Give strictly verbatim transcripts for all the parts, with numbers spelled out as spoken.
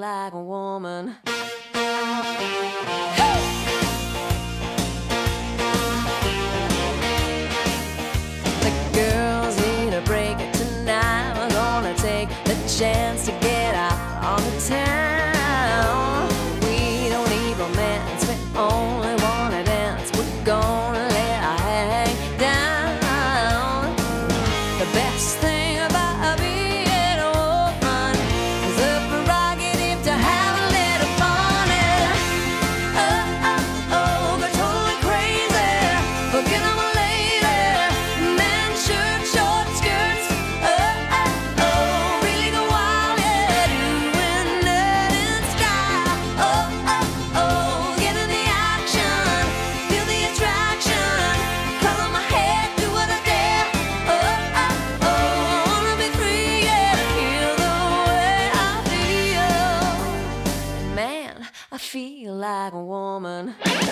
like a woman. The girls need a break tonight. We're gonna take the chance to get out on the town. We don't need romance, we only wanna dance. We're gonna let our hang down. The best thing about being a woman is the prerogative to have a little fun. And oh, oh, oh, go totally crazy, forget I'm a lady. Men, shirt, short skirts, oh, oh, oh, really go wild, yeah, doing that in style. Oh, oh, oh, get in the action, feel the attraction, color my head, do what I dare. Oh, oh, oh, I wanna be free, yeah, feel the way I feel. Man, I feel like a woman.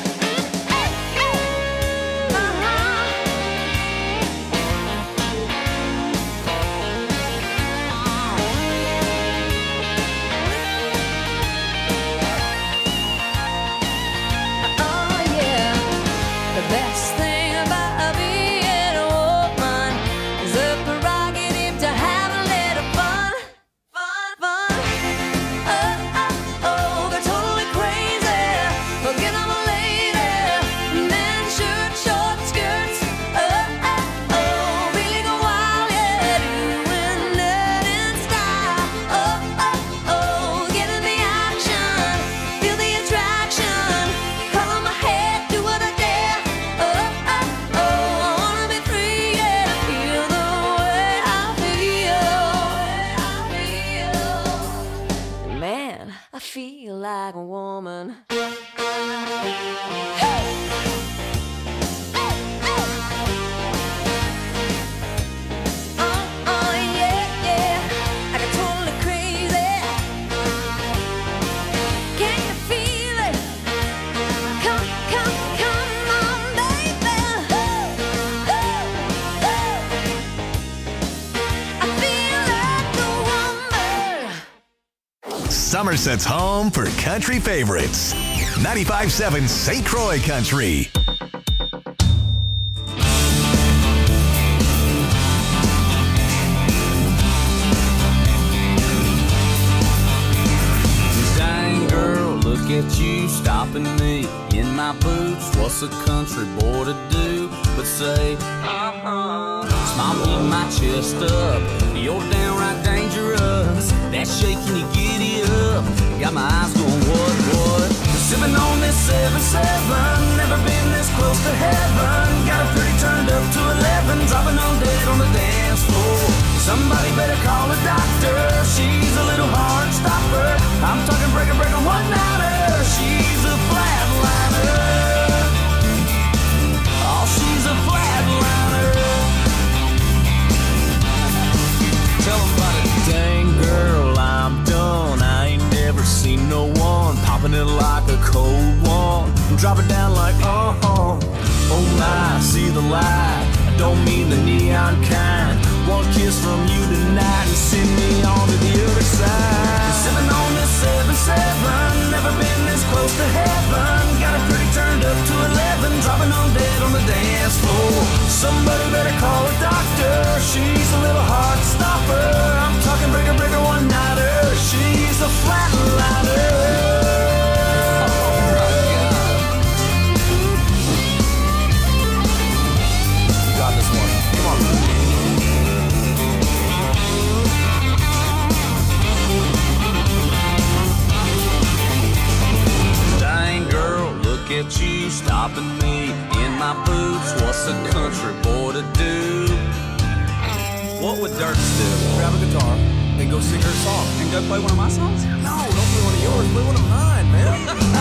Oh yeah, the best thing about being a woman is the prerogative to have a little fun, fun, fun. Oh, oh, oh, go totally crazy, forget I'm a lady. Men, shirt, short skirts, oh, oh, oh, really go wild, yeah, doing that in style. Oh, oh, oh, get in the action, feel the attraction, color my head, do what I dare. Oh, oh, oh, I wanna be free, yeah, feel the way I feel. Man, I feel like a woman. Oh, oh, yeah, yeah, I got totally crazy. Can you feel it? Come, come, come on, baby. I feel like a woman. Somerset's home for country favorites. ninety-five point seven Saint Croix Country. Dang girl, look at you stopping me in my boots. What's a country boy to do but say, uh-huh? Smile me my chest up, you're downright dangerous. That shaking you giddy up, got my eyes going what, what? Sipping on this seven seven, never been this close to heaven. Got her pretty turned up to eleven, dropping on dead on the dance floor. Somebody better call a doctor, she's a little heart stopper. I'm talking breaker, breaker, one-nighter, she's a flatliner. Oh, she's a flatliner. Tell 'em about it. Dang girl, I'm done, I ain't never seen no one popping it like a cold one. Drop it down like, uh-huh. Oh my, see the light, I don't mean the neon kind. One kiss from you tonight and send me on to the other side. Sipping on this seven seven, never been this close to heaven. Got her pretty turned up to eleven, dropping on dead on the dance floor. Somebody better call a doctor, she's a little heart stopper. I'm talking breaker, breaker, one-nighter, she's a flatliner. Look at you stopping me in my boots. What's a country boy to do? What would Dirks do? Grab a guitar and go sing her song. And go play one of my songs? No, don't play one of yours. Play one of mine, man.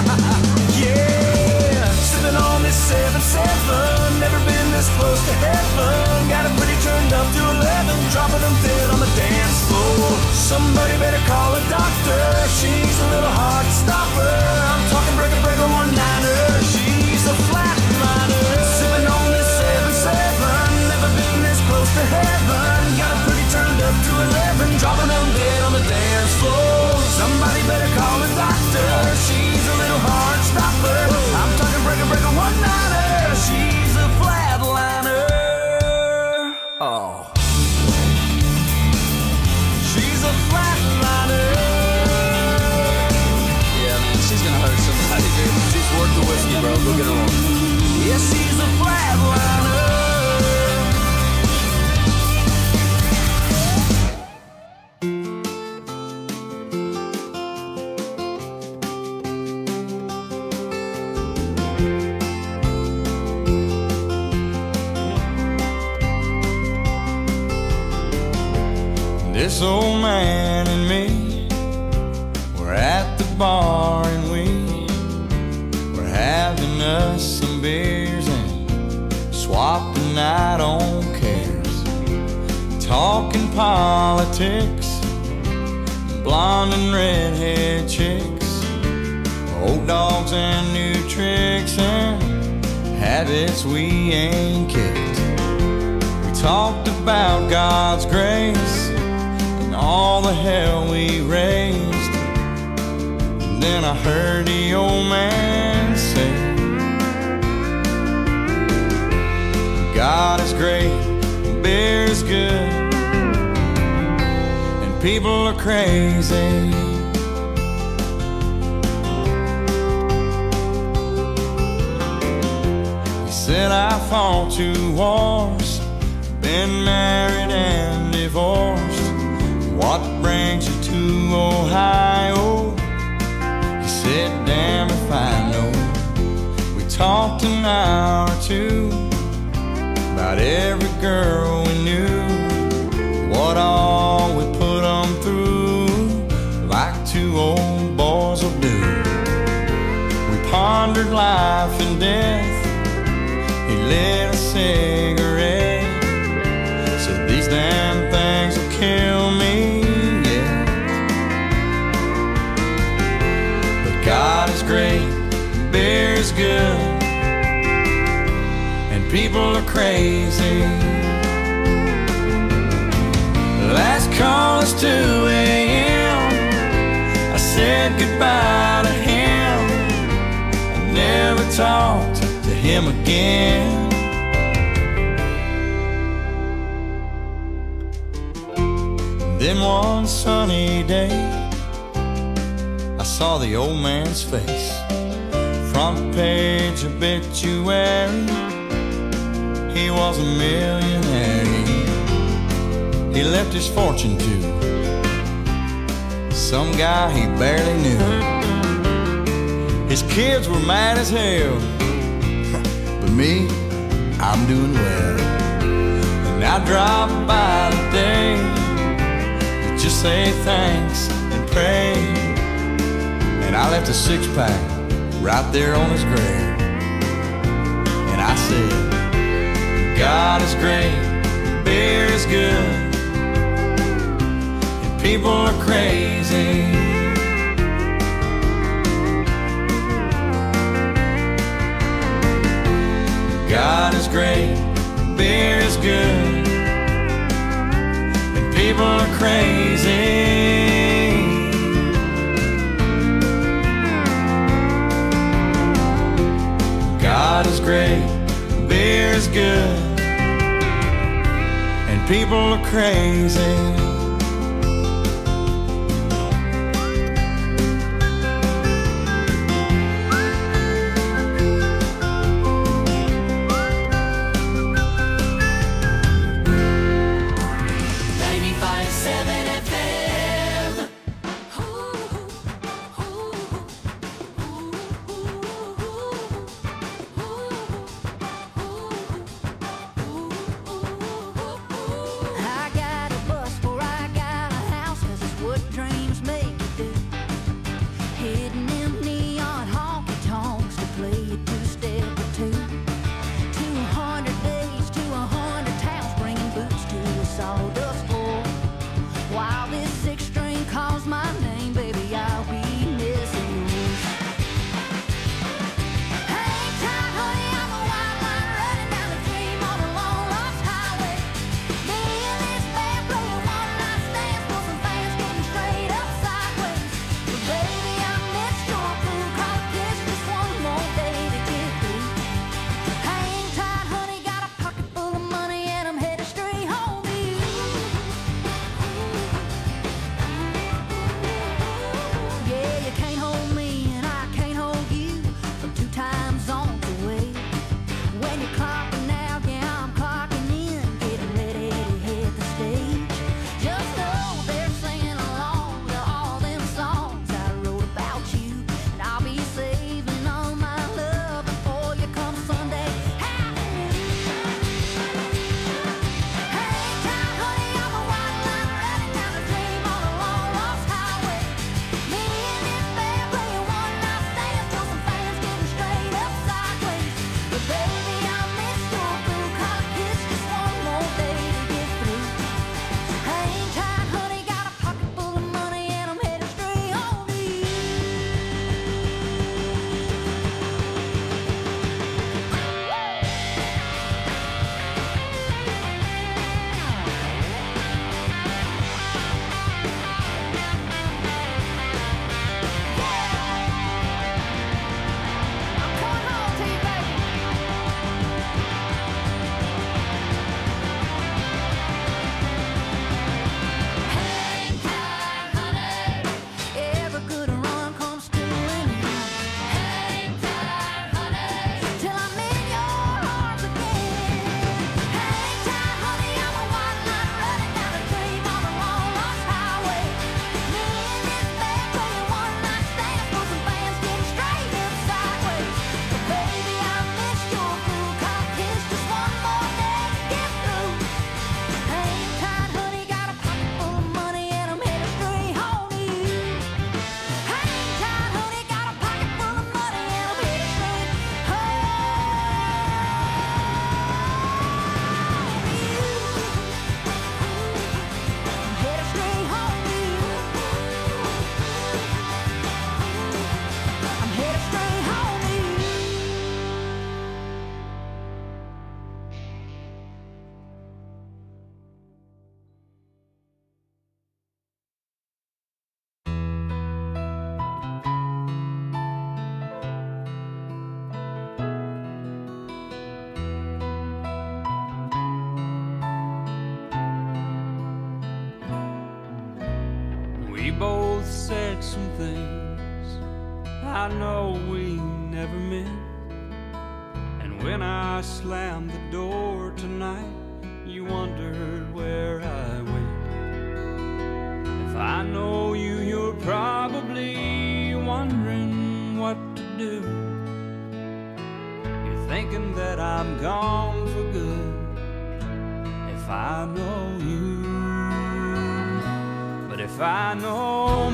Yeah, sipping on this seven seven. Never been this close to heaven. Got it pretty turned up to eleven, dropping them dead on the dance floor. Somebody better call a doctor, she's a little heart stopper. I'm talking breaker, breaker, one-nighter, she's a flatliner. Sipping on this seven seven, never been this close to heaven. Got it pretty turned up to eleven, dropping them dead on the dance floor. Somebody better call bro. Go get her on. Yes, he's a flatliner. This old man and me were at the bar and we were having us some beers and swapping out on cares, talking politics, blonde and redhead chicks, old dogs and new tricks and habits we ain't kicked. We talked about God's grace, all the hell we raised. And then I heard the old man say, God is great, beer is good, and people are crazy. He said, I fought two wars, been married and divorced. What brings you to Ohio? He said, damn if I know. We talked an hour or two about every girl we knew, what all we put them through, like two old boys will do. We pondered life and death. He lit a cigarette, said these damn things will kill me. God is great, beer is good, and people are crazy. Last call is two a.m. I said goodbye to him. I never talked to him again. Then one sunny day I saw the old man's face, front page obituary. He was a millionaire. He, he left his fortune to some guy he barely knew. His kids were mad as hell, but me, I'm doing well. And I drop by today to just say thanks and pray. And I left a six-pack right there on his grave. And I said, God is great, beer is good, and people are crazy. God is great, beer is good, and people are crazy. God is great, beer is good, and people are crazy. I got a bus for We both said some things I know we never meant. And when I slammed the door tonight, you wondered where I went. If I know you, you're probably wondering what to do. You're thinking that I'm gone for good. If I know you, but if I know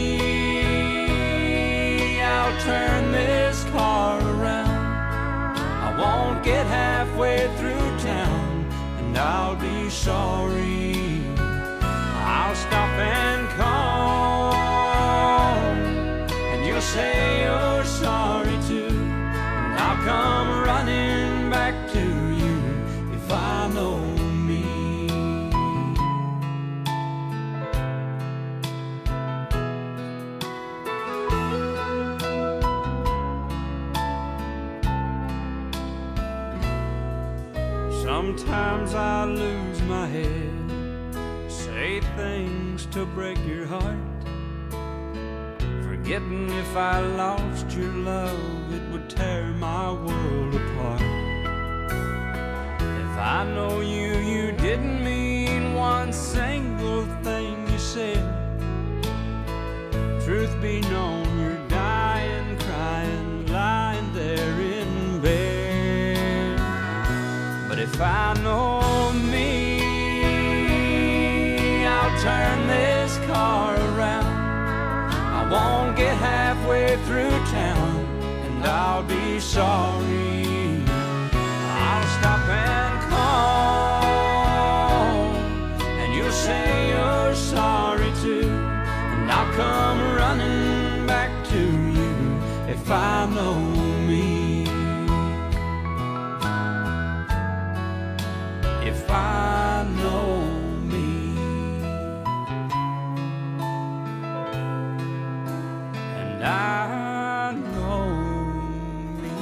me, I'll turn this car around. I won't get halfway through town, and I'll be sorry. I'll stop and call, and you'll say you're sorry too, and I'll come running back to you if I know me. Sometimes I lose my head, say things to break your heart, forgetting if I lost your love, it would tear my world apart. If I know you, you didn't mean one single thing you said. Truth be known, you're dying, crying, lying there in bed. But if I know me, I'll turn this car around. I won't get halfway through town, and I'll be sorry. I'll stop and call, and you'll say you're sorry too, and I'll come running back to you if I know me. If I know me, and I know me.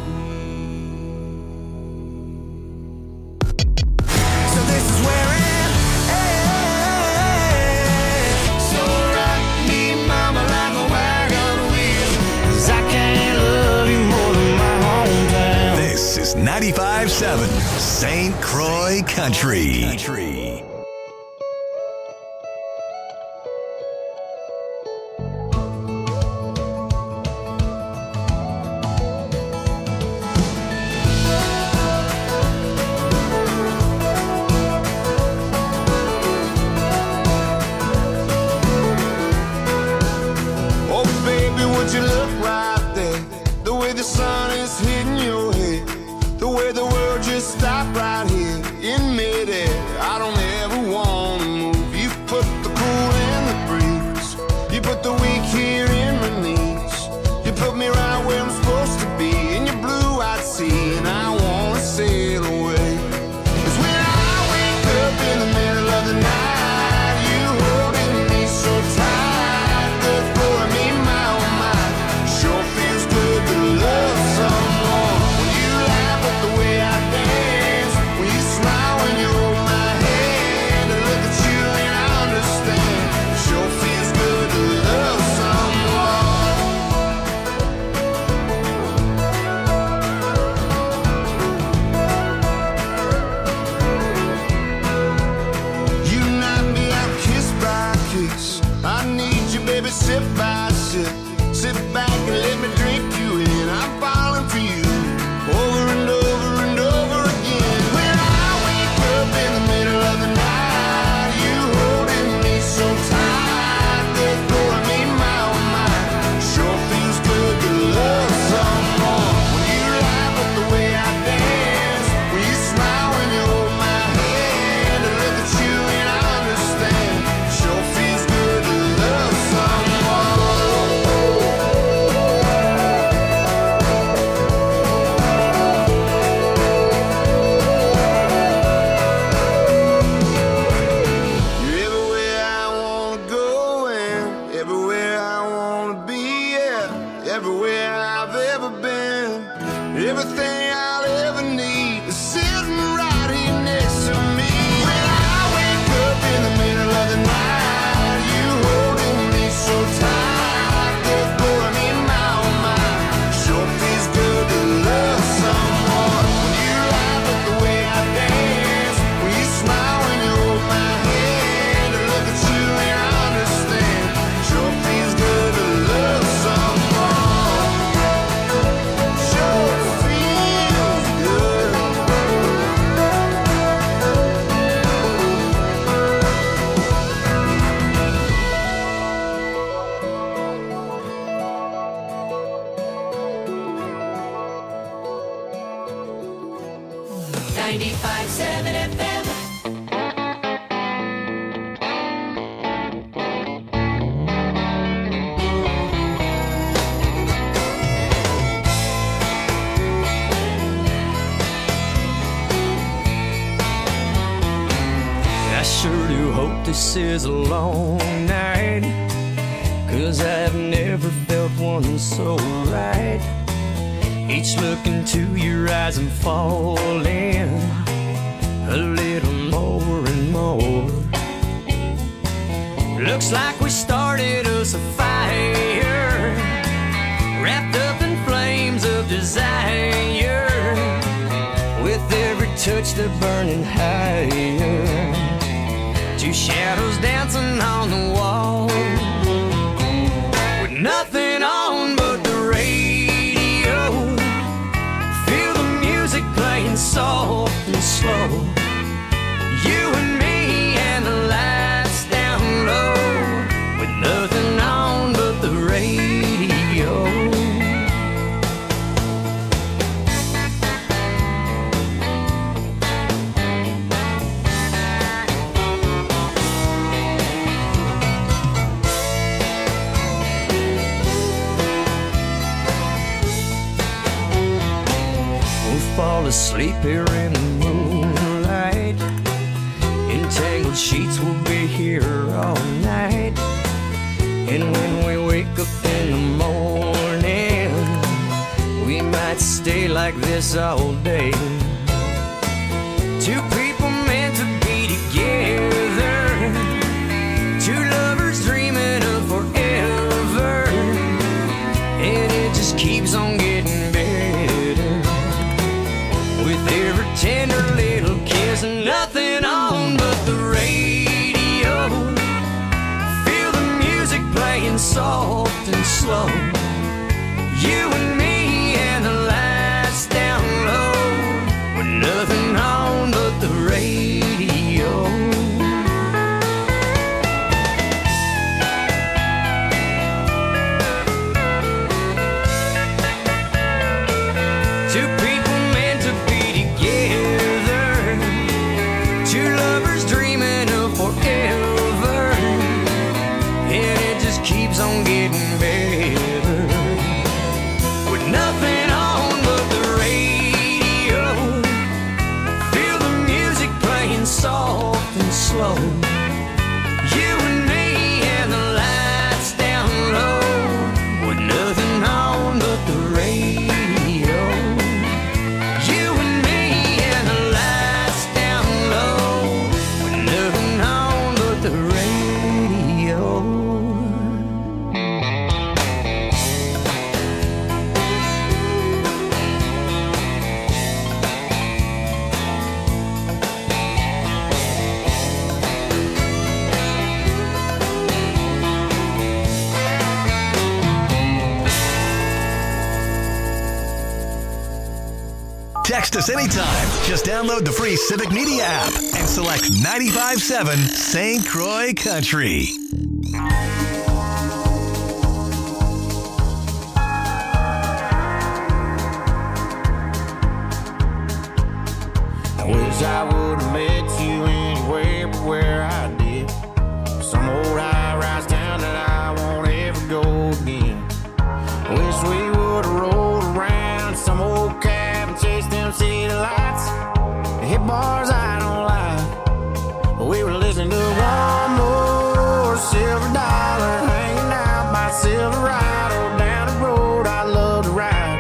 So this is where it ends. So rock me, mama, like a wagon wheel, 'cause I can't love you more than my hometown. This is ninety-five point seven Saint Croix Country. Country. Oh, baby, would you look right there? The way the sun is hitting your head, the way the world just stopped right here in midair. I don't ever want to move. You put the cool in the breeze. You put the weak here in my knees. You put me right where I'm supposed to be in your blue-eyed sea, and I want to sail away. 'Cause when I wake up in the middle of the night, you holding me so tight, the thought of me, my oh my, sure feels good to love someone. When you laugh at the way I dance, when you smile when you hold my hand, I look at you and I understand. Sure feels good to love someone. I sure do hope this is a long night, 'cause I've never felt one so right. Each look into your eyes I'm falling a little more and more. Looks like we started us a fire, wrapped up in flames of desire. With every touch they're burning higher, two shadows dancing on the wall, with nothing on but the radio. Feel the music playing soft and slow. You and me and the lights down low, with nothing on but the radio. Fall asleep here in the moonlight. Entangled sheets will be here all night. And when we wake up in the morning, we might stay like this all day. Two people meant to be together, two lovers dreaming of forever, and it just keeps on getting better. With every tender little kiss and nothing on but the radio. Feel the music playing soft and slow. You and me and the lights down low, with nothing on but the radio. Two people meant to be together, two lovers dreaming of forever, and it just keeps on getting better. With nothing on but the radio. Feel the music playing soft and slow. You and me and the lights down low, with nothing on but the radio. Text us anytime. Just download the free Civic Media app and select ninety-five point seven Saint Croix Country. I wish I would have met you anywhere but where I did. Some old high-rise town that I won't ever go again. I wish we would have rolled around some old cab and chased them city lights. They hit bars I don't like, but we were listening to one more silver dollar, hanging out by Silverado down the road I love to ride.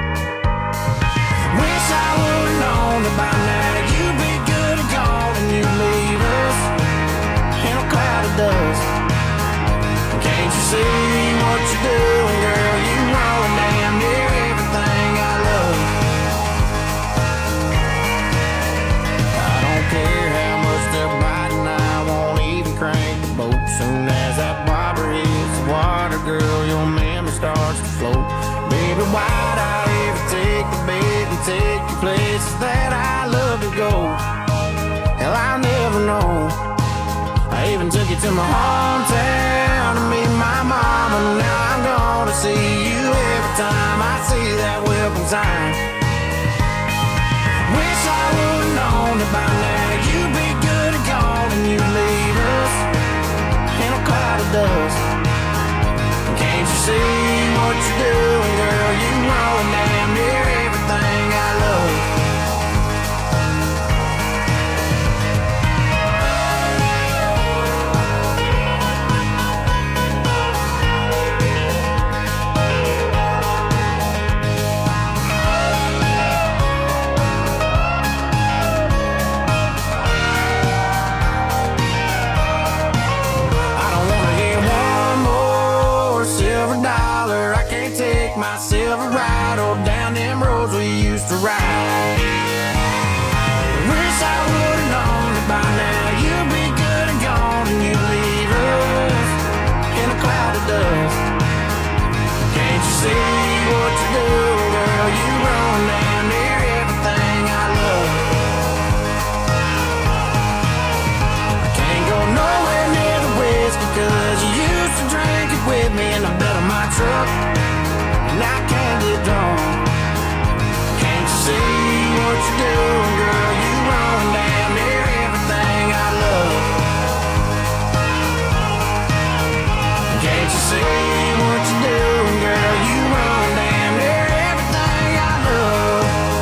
Wish I would have known about now you'd be good and gone and you'd leave us in a cloud of dust. Can't you see what you're doing, girl? You ruin damn near everything I love. I don't care how much they're biting, I won't even crank the boat. Soon as that bobber hits the water, girl, your memory starts to float. Baby, why'd I ever take the bait and take you places that I love to go? Hell, I'll never know. I even took you to my hometown to meet my mama. Now I'm gonna see you every time I see that welcome sign. Wish I would've known about now you'd be good and gone and you'd leave us in a cloud of dust. Can't you see what you're doing, girl? You ruin damn near everything I love. up and I can't get drunk. Can't you see what you're doing, girl? You run damn near everything I love. Can't you see what you're doing, girl? You run damn near everything I love.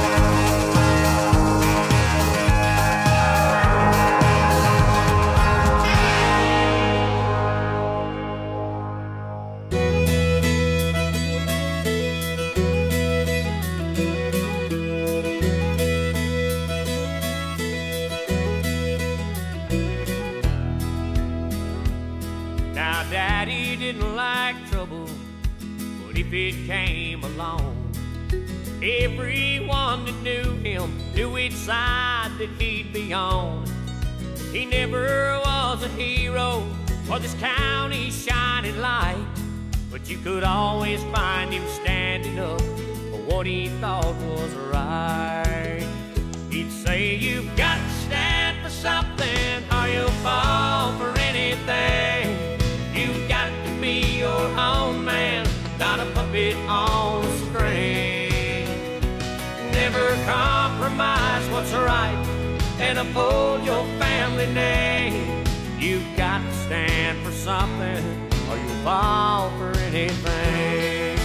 Now, Daddy didn't like trouble, but if it came along, everyone that knew him knew which side that he'd be on. He never was a hero or this county's shining light, but you could always find him standing up for what he thought was right. He'd say, you've got to stand for something or you'll fall for anything. You've got to be your own man, not a puppet on a string. Never compromise what's right and uphold your family name. You've got to stand for something or you'll fall for anything.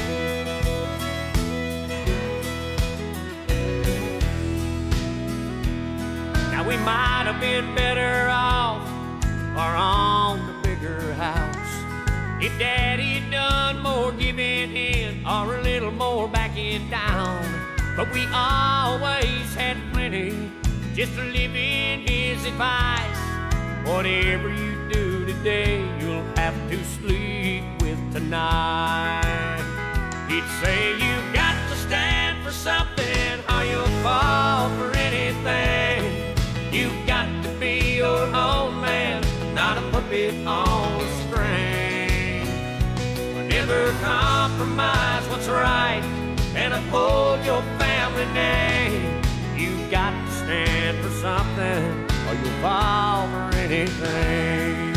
Now we might have been better off or on the bigger house if Daddy had done more giving in or a little more backing down. But we always had plenty just to live in his advice. Whatever you do today, you'll have to sleep with tonight. He'd say, you've got to stand for something or you'll fall for anything. You've got to be your own man, not a puppet on a string. Never compromise what's right and uphold your family name. You've got to stand for something or you'll fall for anything.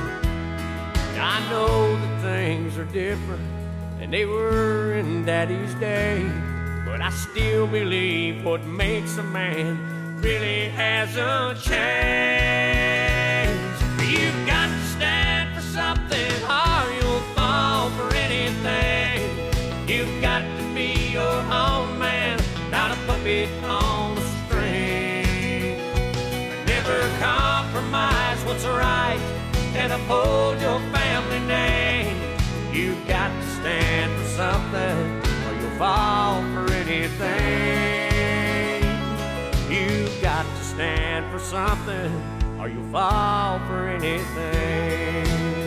I know that things are different than they were in Daddy's day, but I still believe what makes a man really hasn't changed. You've got to stand for something or you'll fall for anything. You've got to be your own man, not a puppet on a string. Never compromise what's right and uphold your family name. You've got to stand for something or you'll fall for anything. You've got to stand for something or you'll fall for anything.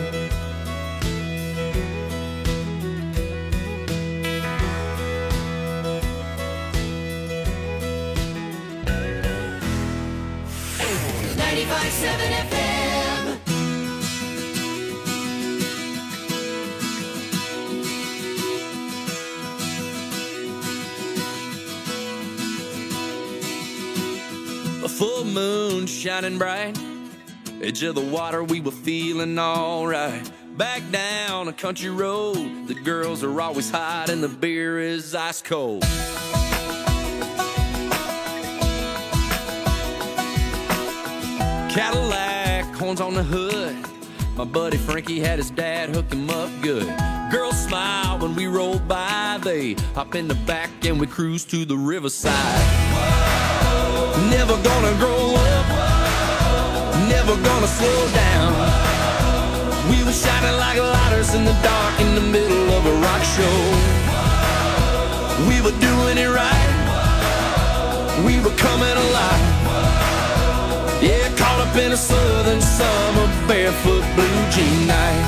ninety-five point seven F M. A full moon shining bright, edge of the water, we were feeling alright. Back down a country road, the girls are always hot and the beer is ice cold. Cadillac, horns on the hood, my buddy Frankie had his dad hook him up good. Girls smile when we roll by, they hop in the back and we cruise to the riverside. Never gonna grow up, never gonna slow down. We were shining like lighters in the dark in the middle of a rock show. We were doing it right, we were coming alive. Yeah, caught up in a southern summer barefoot blue jean night.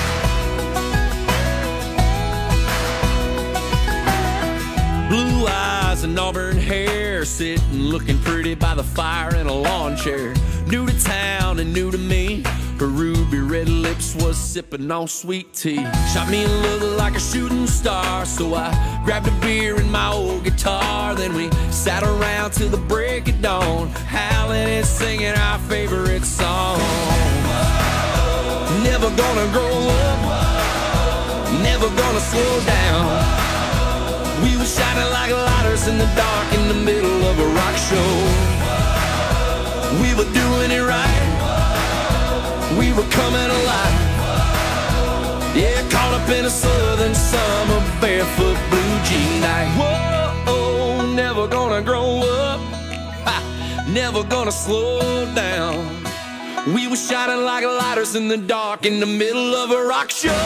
Blue eyes and auburn hair, sitting looking pretty by the fire in a lawn chair. New to town and new to me, her ruby red lips was sipping on sweet tea. Shot me a look like a shooting star, so I grabbed a beer and my old guitar. Then we sat around till the break of dawn, howling and singing our favorite song. Never gonna grow up, never gonna gonna slow down. We were shining like lighters in the dark in the middle of a rock show. We were doing it right. We were coming alive. Yeah, caught up in a southern summer barefoot blue jean night. Whoa, never gonna grow up, ha, never gonna slow down. We were shining like lighters in the dark in the middle of a rock show.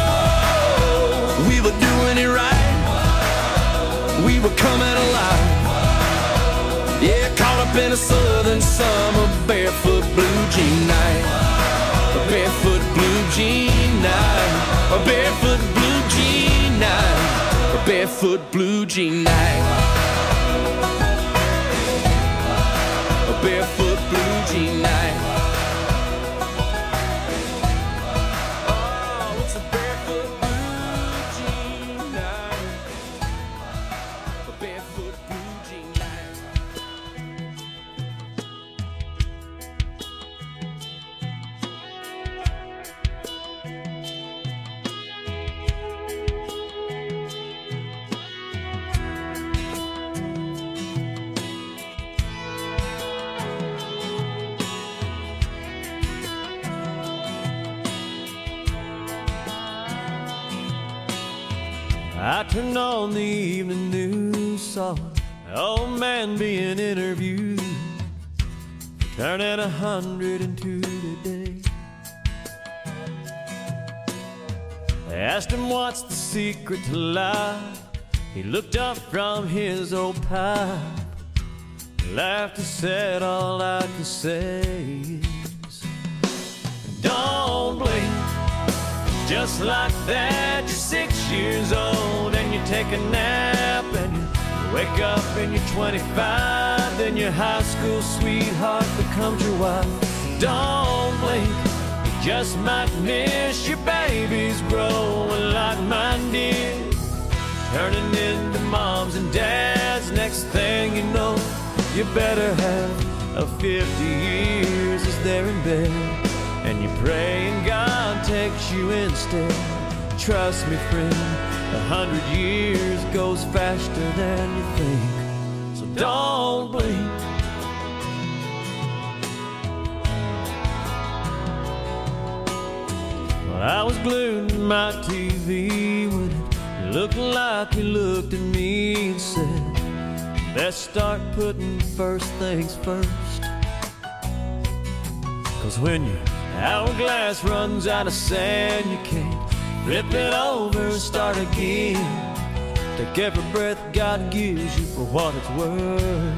We were doing it right. We were coming alive. Yeah, caught up in a southern summer barefoot blue jean night. A barefoot blue jean night. A barefoot blue jean night. A barefoot blue jean night. A barefoot blue jean night. Oh, it's a barefoot blue jean night. A barefoot blue jean night. I turned on the evening news, saw an old man being interviewed, turning a hundred and two today. They asked him what's the secret to life. He looked up from his old pipe, laughed and said, all I can say is, don't blink. Just like that, you're six years old and you take a nap and you wake up and you're twenty-five. Then your high school sweetheart becomes your wife. Don't blink, you just might miss your babies growing like mine did, turning into moms and dads. Next thing you know, you better have a fifty years as they're in bed, and you pray and God takes you instead. Trust me, friend, a hundred years goes faster than you think. So don't blink. Well, I was glued to my T V when it looked like he looked at me and said, best start putting first things first. 'Cause when you hourglass runs out of sand, you can't flip it over and start again. Take every breath God gives you for what it's worth.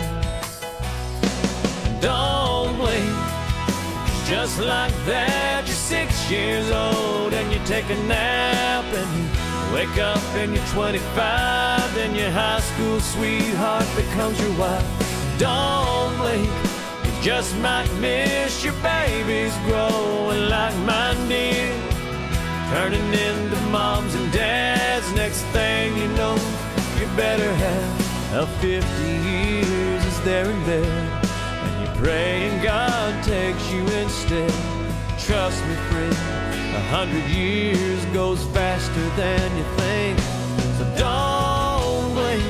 Don't blink. Just like that, you're six years old and you take a nap and you wake up and you're twenty-five. Then your high school sweetheart becomes your wife. Don't blink. Just might miss your babies growing like mine did, turning into moms and dads. Next thing you know, you better have a fifty years as they're in bed, and you pray and God takes you instead. Trust me, friend, a hundred years goes faster than you think. So don't blink.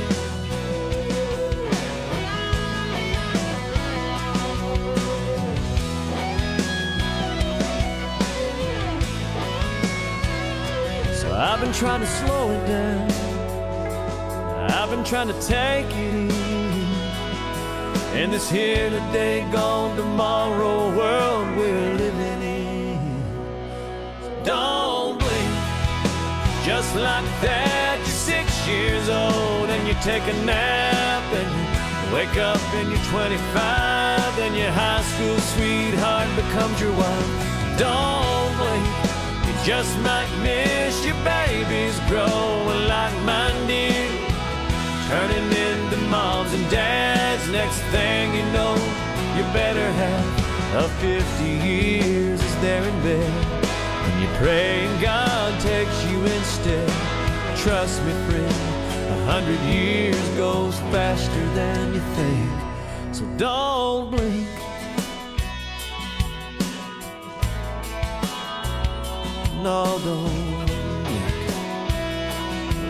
I've been trying to slow it down. I've been trying to take it easy in this here today, gone tomorrow world we're living in. Don't blink. Just like that, you're six years old and you take a nap and you wake up and you're twenty-five. Then your high school sweetheart becomes your wife. Don't blink. Just might miss your babies growing like mine did, turning into moms and dads. Next thing you know, you better have a fifty years as they're in bed, and you pray and God takes you instead. Trust me, friend, a hundred years goes faster than you think. So don't blink. No, don't blink.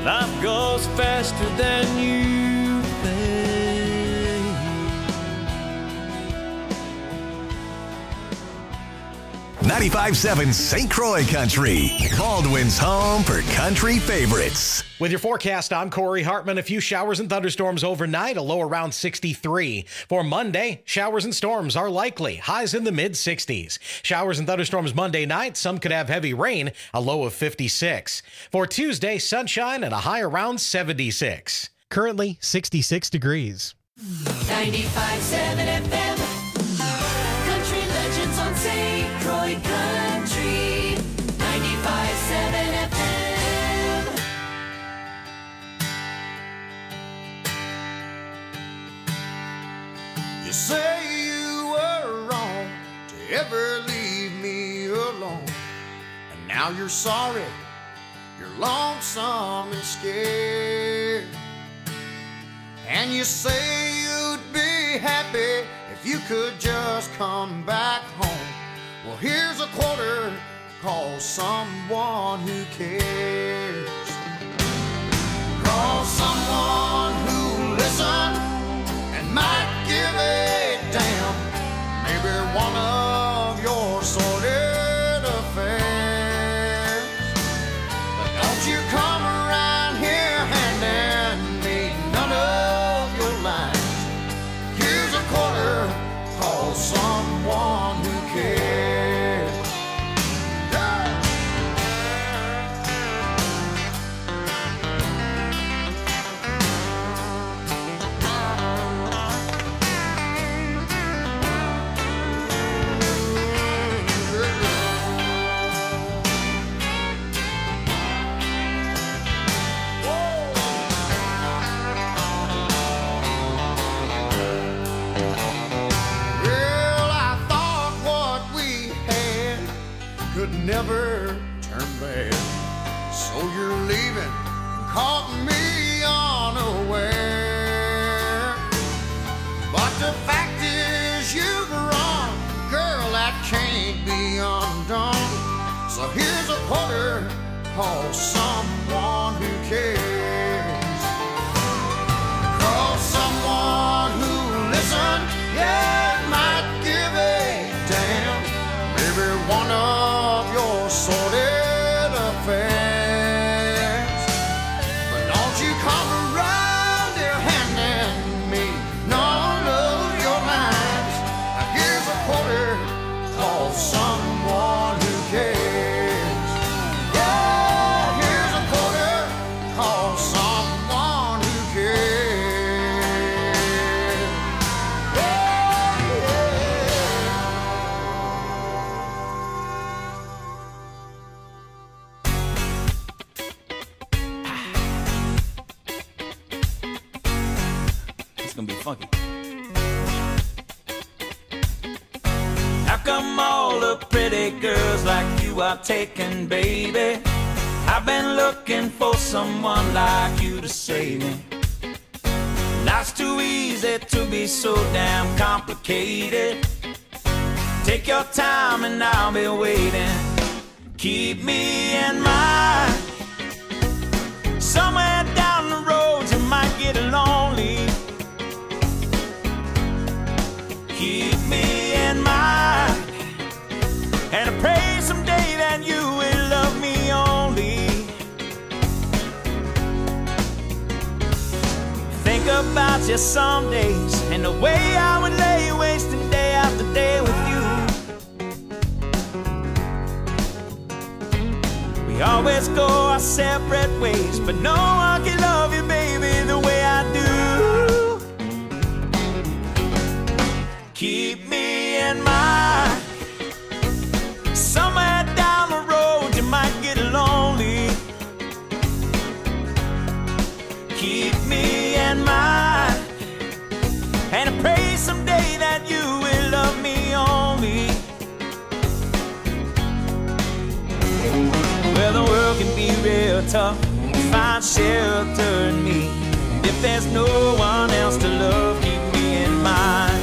Life goes faster than you think. ninety-five point seven Saint Croix Country, Baldwin's home for country favorites. With your forecast, I'm Corey Hartman. A few showers and thunderstorms overnight, a low around sixty-three. For Monday, showers and storms are likely, highs in the mid sixties. Showers and thunderstorms Monday night, some could have heavy rain, a low of fifty-six. For Tuesday, sunshine and a high around seventy-six. Currently, sixty-six degrees. ninety-five point seven F M. Country Legends on Saint Croix Country. ninety-five point seven F M. You say you were wrong to ever leave me alone, and now you're sorry, you're lonesome and scared. And you say you'd be happy if you could just come back home. Well, here's a quarter, call someone who cares. Call someone who listens and might give a damn. Maybe one of your sordid affairs. But don't you come around here handing me none of your lines. Here's a quarter, call someone who cares. Yeah. Well, I thought what we had could never turn bad. So you're leaving, caught me unaware. But the fact is you've run, girl, that can't be undone. So here's a quarter, call someone who cares. Call someone who listens, yeah, might give a damn. Maybe one of your sordid affairs. But don't you come around here handing me none of your lines. Now here's a quarter, call someone who cares. Yeah, here's a quarter, call someone who cares. Yeah, It's gonna be funky. How come all the pretty girls like you are taken, baby? I've been looking for someone like you to save me. Life's too easy to be so damn complicated. Take your time and I'll be waiting. Keep me in mind. Somewhere down the road you might get lonely. Keep me in mind. And I pray someday that you will love me only. Think about you some days and the way I would lay wasting day after day with you. We always go our separate ways, but no one can love you, baby, the way I do. Keep me in mind. Somewhere down the road you might get lonely. Keep me in mind. And I pray someday that you will love me only. Well, the world can be real tough. Find shelter in me. If there's no one else to love, keep me in mind.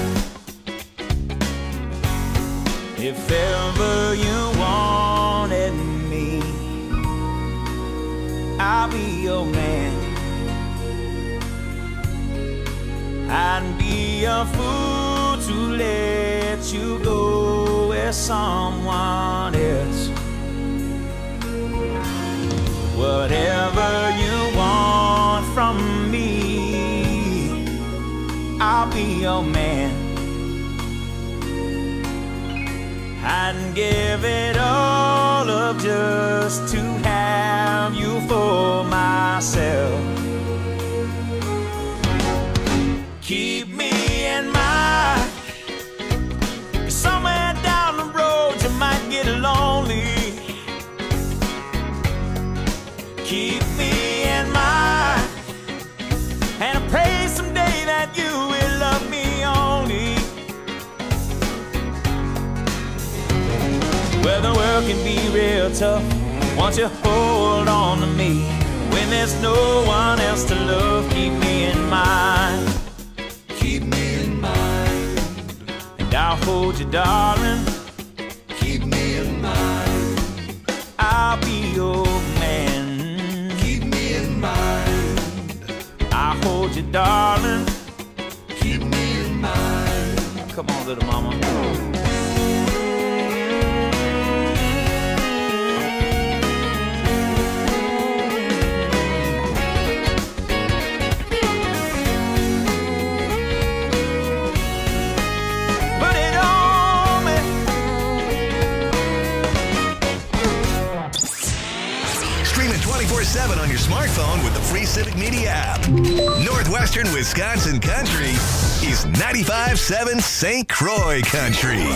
If ever you wanted me, I'll be your man. a fool to let you go with someone else. Whatever you want from me, I'll be your man. I'd give it all up just to have you for myself. Keep me in mind, 'cause somewhere down the road you might get lonely. Keep me in mind, and I pray someday that you will love me only. Well, the world can be real tough, won't you hold on to me? When there's no one else to love, keep me in mind. Keep me in mind, and I'll hold you, darling. Keep me in mind, I'll be your man. Keep me in mind, I'll hold you, darling. Keep me in mind. Come on, little mama. twenty-four seven on your smartphone with the free Civic Media app. Northwestern Wisconsin Country is ninety-five point seven Saint Croix Country.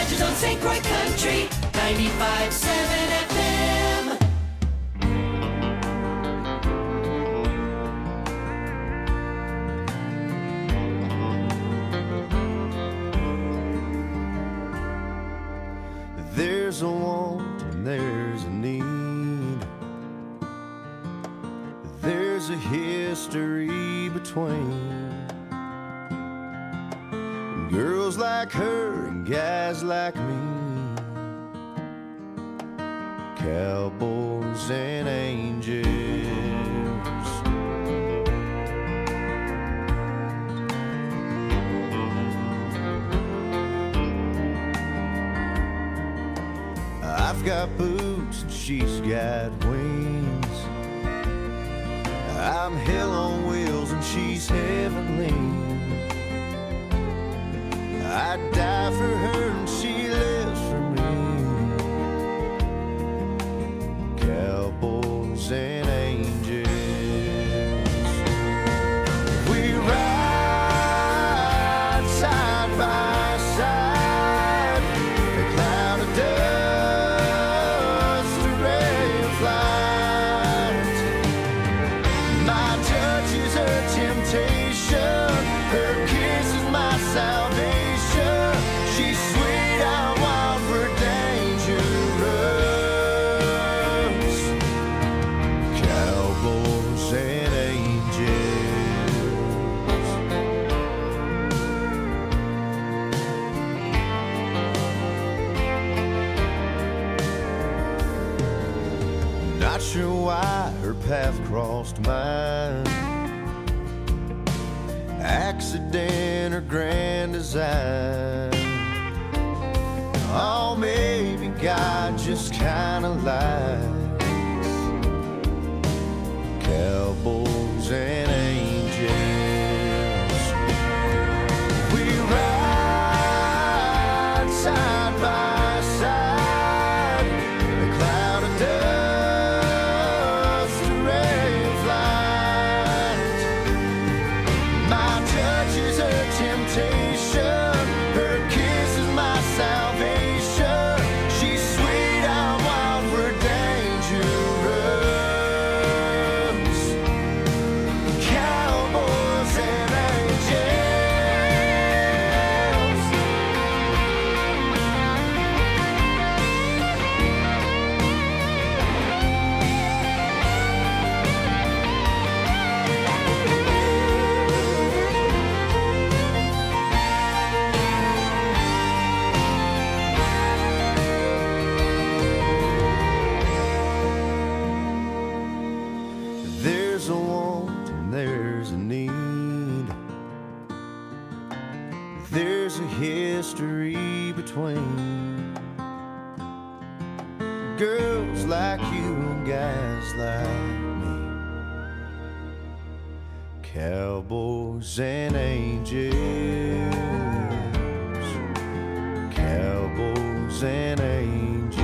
Badgers on Saint Croix Country, ninety-five point seven F M. There's a want and there's a need. There's a history between girls like her and guys like me, cowboys and angels. I've got boots and she's got wings. I'm hell on wheels and she's heavenly. I'd die for her and she lives for me. Cowboys and angels. We ride side by side. The cloud of dust, a ray of light. My touch is her temptation. Her kiss is my salvation. She's sweet, I'm wild for dangerous. Cowboys and angels. Not sure why her path crossed mine. Accident or grand design. Oh, maybe God just kinda likes cowboys and angels. We ride side by side. The cloud of dust, a ray of light. My touch is her temptation. Her kiss is my salvation. She's sweet, I'm wild for dangerous. Cowboys and angels. There's a want and there's a need. There's a history between girls like you and guys like me. Cowboys and angels. Cowboys and angels.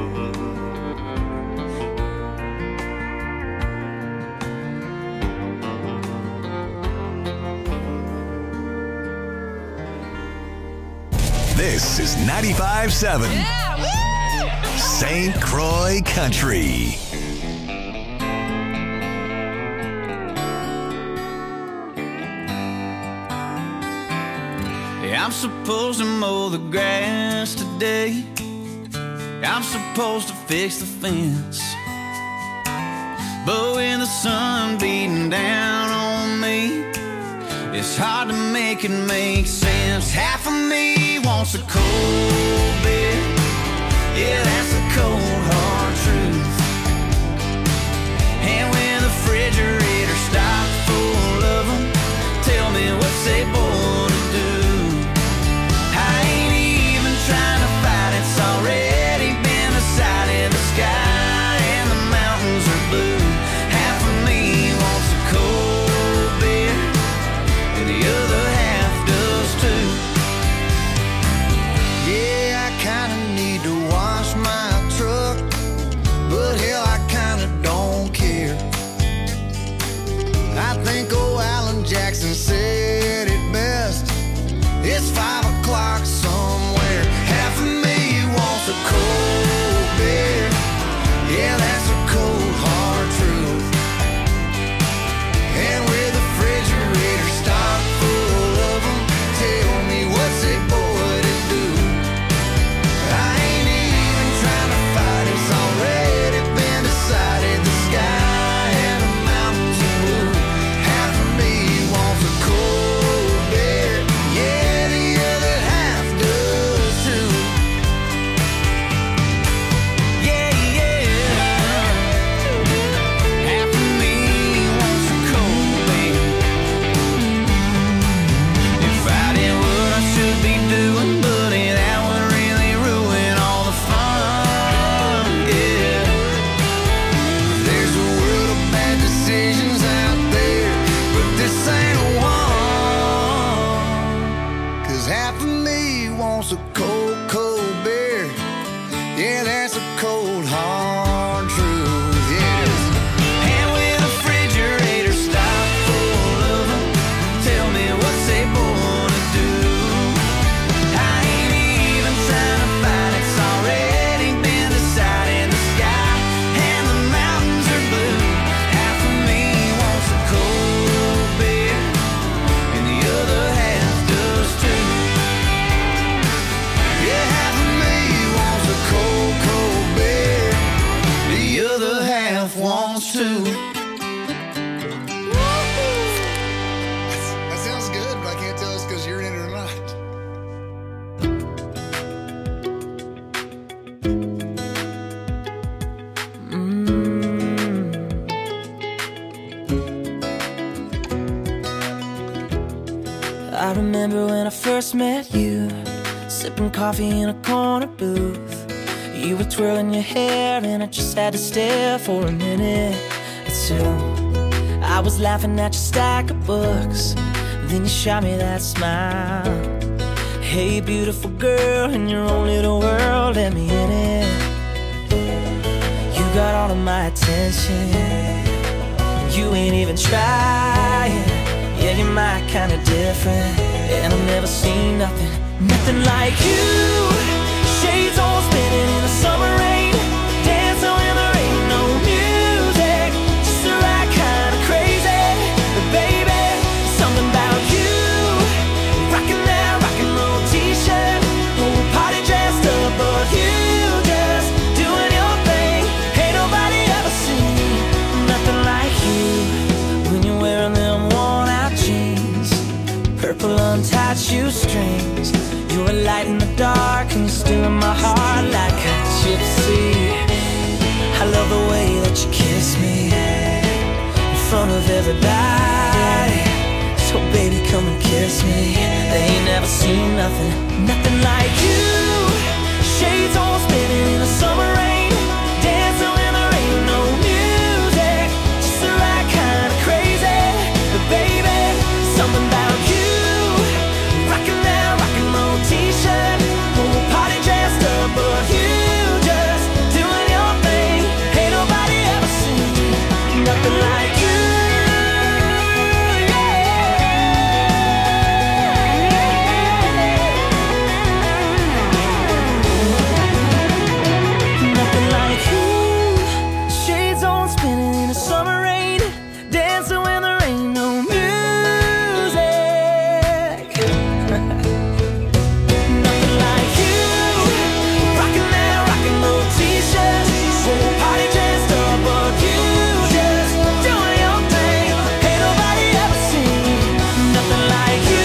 This is ninety-five point seven Saint Croix Country. I'm supposed to mow the grass today. I'm supposed to fix the fence. But when the sun beating down on me, it's hard to make it make sense. Half of me wants a cold beer. Yeah, that's the cold hard truth. And when the refrigerator stocked full of them, tell me what's they born to do. I ain't even trying to fight, it's already been decided. The sky and the mountains are blue. Half of me wants a cold beer, and the other half does too. Yeah, I kinda need to wash my truck, but hell, I kinda don't care. I think old Alan Jackson said it best. half of me wants a cold, cold beer. Yeah, that's a cold, hard truth, yes. And with a refrigerator stocked full of them, tell me what's they born to do. I ain't even trying to fight, it's already been decided. The sky and the mountains are blue. Half of me wants a cold beer, and the other half does too. Yeah, half of me wants a cold, cold beer. The other half wants to. That sounds good, but I can't tell it's because you're in it or not. I remember when I first met you, sipping coffee in a corner booth. You were twirling your hair and I just had to stare for a minute or two. I was laughing at your stack of books, then you shot me that smile. Hey beautiful girl, in your own little world, let me in it. You got all of my attention, and you ain't even trying. Yeah, you're my kind of different, and I've never seen nothing, nothing like you. Shades all spinning in the summer rain, dancing when there ain't no music, just the right kind of crazy. But baby, something about you, rocking that rock and roll t-shirt, whole party dressed up, but you just doing your thing. Ain't nobody ever seen nothing like you when you're wearing them worn-out jeans, purple untied shoestrings. You're a light in the dark and you're still in my heart like a gypsy. I love the way that you kiss me in front of everybody. So baby, come and kiss me. They ain't never seen nothing, nothing like you. Shades all spinning in the summer rain, dancing when there ain't no music, just the right kind of crazy. But baby, something about you, rocking that rock and roll t-shirt, whole party dressed up, but you just doing your thing. Ain't nobody ever seen nothing like you. Nothing like you. Shades on spinning in the summer rain, dancing when there ain't no music. Nothing like you, rocking that rock and roll t-shirt, whole party dressed up, but you just doing your thing. Ain't nobody ever seen nothing like you.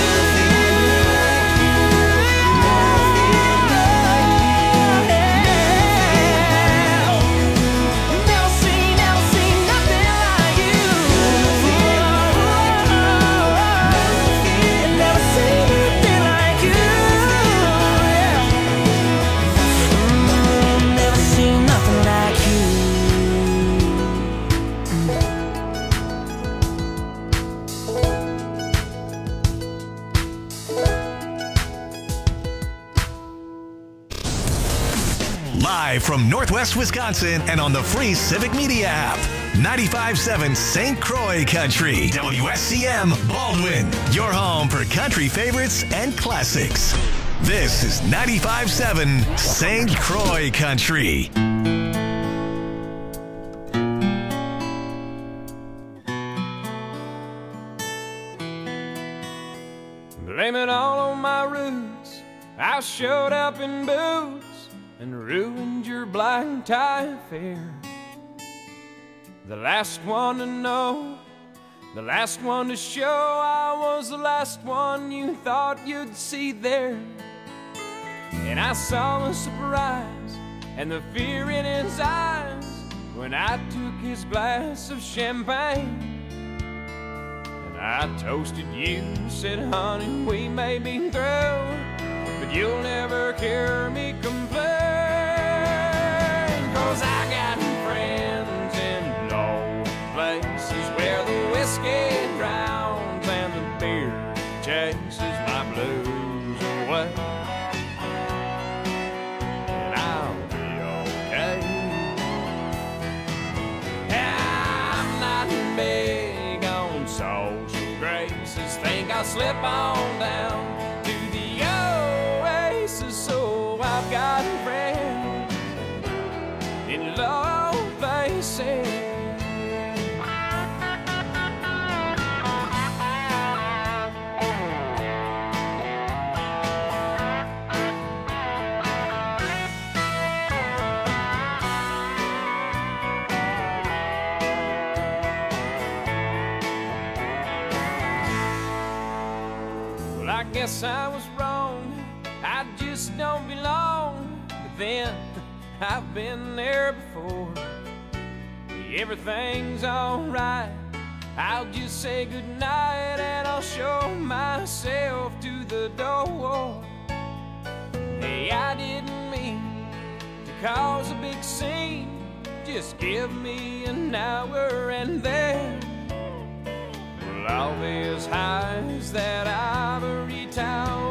Never seen, never seen nothing like you. Never seen nothing like you. Never seen nothing like you. Live from Northwest Wisconsin and on the free Civic Media app. ninety-five point seven Saint Croix Country. W S C M Baldwin. Your home for country favorites and classics. This is ninety-five point seven Saint Croix Country. Blame it all on my roots. I showed up in boots and ruined your black tie affair. The last one to know, the last one to show, I was the last one you thought you'd see there. And I saw the surprise and the fear in his eyes when I took his glass of champagne. I toasted you, said, honey, we may be through, but you'll never hear me complain. Cause I got friends in low places where the whiskey drowns and the beer chases my blues away. slip on down to the oasis. So I've got a friend in low places. I guess I was wrong, I just don't belong. But then, I've been there before. Everything's alright, I'll just say goodnight and I'll show myself to the door. Hey, I didn't mean to cause a big scene. Just give me an hour and then all these highs that Ivory Tower